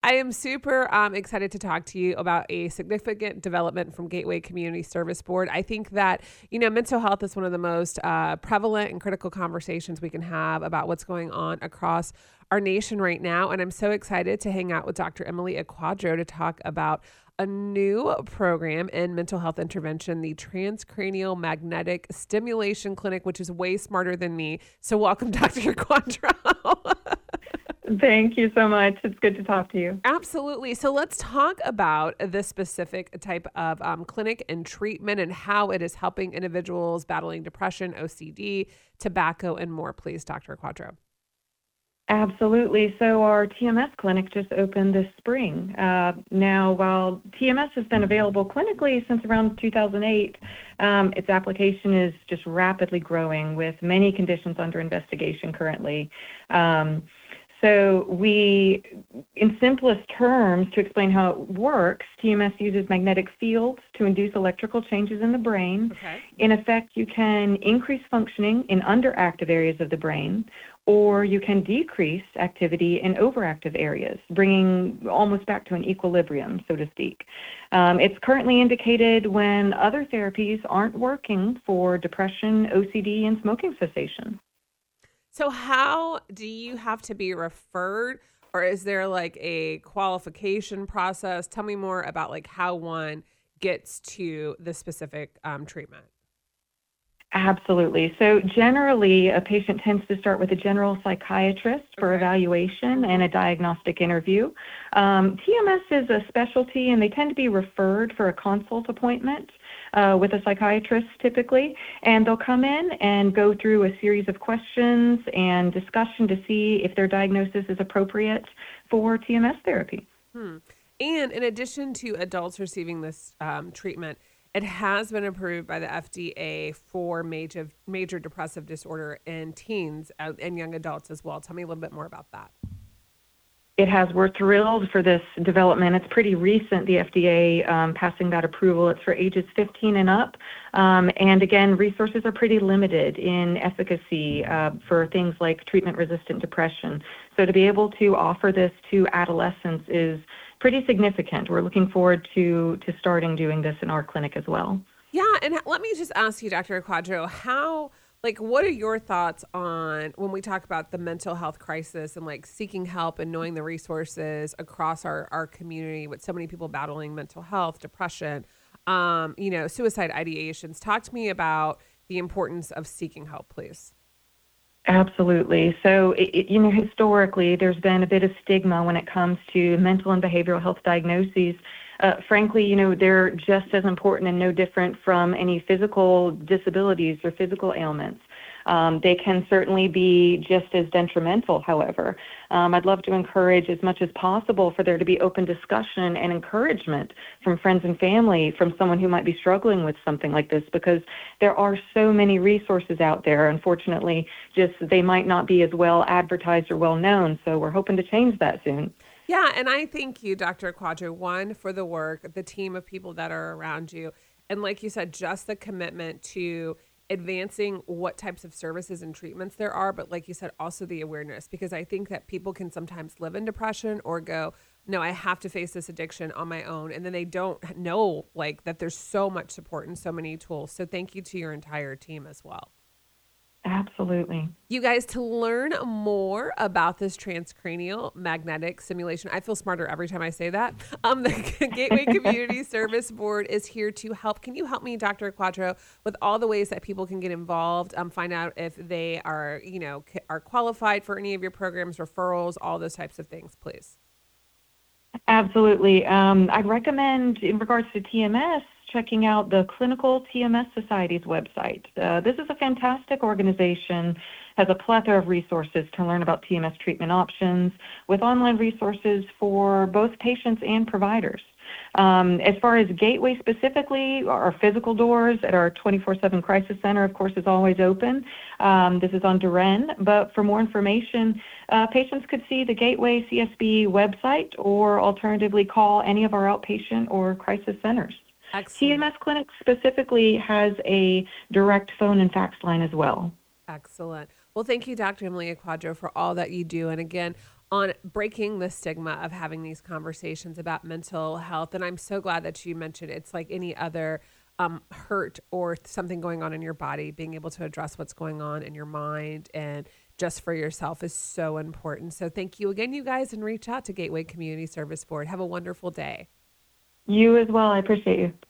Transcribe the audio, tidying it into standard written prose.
I am super excited to talk to you about a significant development from Gateway Community Service Board. I think that, mental health is one of the most prevalent and critical conversations we can have about what's going on across our nation right now. And I'm so excited to hang out with Dr. Emily Equadro to talk about a new program in mental health intervention, the Transcranial Magnetic Stimulation Clinic, which is way smarter than me. So welcome, Dr. Equadro. Thank you so much. It's good to talk to you. Absolutely. So let's talk about this specific type of clinic and treatment and how it is helping individuals battling depression, OCD, tobacco, and more. Please, Dr. Equadro. Absolutely. So our TMS clinic just opened this spring. Now, while TMS has been available clinically since around 2008, its application is just rapidly growing with many conditions under investigation currently. So we, in simplest terms, to explain how it works, TMS uses magnetic fields to induce electrical changes in the brain. Okay. In effect, you can increase functioning in underactive areas of the brain, or you can decrease activity in overactive areas, bringing almost back to an equilibrium, so to speak. It's currently indicated when other therapies aren't working for depression, OCD, and smoking cessation. So how do you have to be referred, or is there like a qualification process? Tell me more about like how one gets to the specific treatment. Absolutely. So generally, a patient tends to start with a general psychiatrist for evaluation and a diagnostic interview. TMS is a specialty, and they tend to be referred for a consult appointment with a psychiatrist typically, and they'll come in and go through a series of questions and discussion to see if their diagnosis is appropriate for TMS therapy. And in addition to adults receiving this treatment, it has been approved by the FDA for major depressive disorder in teens and young adults as well. Tell me a little bit more about that. It has. We're thrilled for this development. It's pretty recent, the FDA passing that approval. It's for ages 15 and up. And again, resources are pretty limited in efficacy for things like treatment-resistant depression. So to be able to offer this to adolescents is pretty significant. We're looking forward to starting doing this in our clinic as well. Yeah, and let me just ask you, Dr. Equadro, what are your thoughts on when we talk about the mental health crisis and like seeking help and knowing the resources across our community with so many people battling mental health, depression, suicide ideations? Talk to me about the importance of seeking help, please. Absolutely. So, historically, there's been a bit of stigma when it comes to mental and behavioral health diagnoses. Frankly, they're just as important and no different from any physical disabilities or physical ailments. They can certainly be just as detrimental, however. I'd love to encourage as much as possible for there to be open discussion and encouragement from friends and family, from someone who might be struggling with something like this, because there are so many resources out there. Unfortunately, just they might not be as well advertised or well known, so we're hoping to change that soon. Yeah, and I thank you, Dr. Equadro, one, for the work, the team of people that are around you, and like you said, just the commitment to advancing what types of services and treatments there are, but like you said, also the awareness, because I think that people can sometimes live in depression or go, no, I have to face this addiction on my own, and then they don't know like that there's so much support and so many tools. So thank you to your entire team as well. Absolutely. You guys, to learn more about this transcranial magnetic simulation, I feel smarter every time I say that. The Gateway Community Service Board is here to help. Can you help me, Dr. Equadro, with all the ways that people can get involved, find out if they are, are qualified for any of your programs, referrals, all those types of things, please? Absolutely. I'd recommend, in regards to TMS, checking out the Clinical TMS Society's website. This is a fantastic organization, has a plethora of resources to learn about TMS treatment options, with online resources for both patients and providers. As far as Gateway specifically, our physical doors at our 24/7 Crisis Center, of course, is always open. This is on Duren, but for more information, patients could see the Gateway CSB website or alternatively call any of our outpatient or crisis centers. Excellent. TMS Clinic specifically has a direct phone and fax line as well. Excellent. Well, thank you, Dr. Emily Equadro, for all that you do. And again, on breaking the stigma of having these conversations about mental health. And I'm so glad that you mentioned it's like any other hurt or something going on in your body. Being able to address what's going on in your mind and just for yourself is so important. So thank you again, you guys, and reach out to Gateway Community Service Board. Have a wonderful day. You as well. I appreciate you.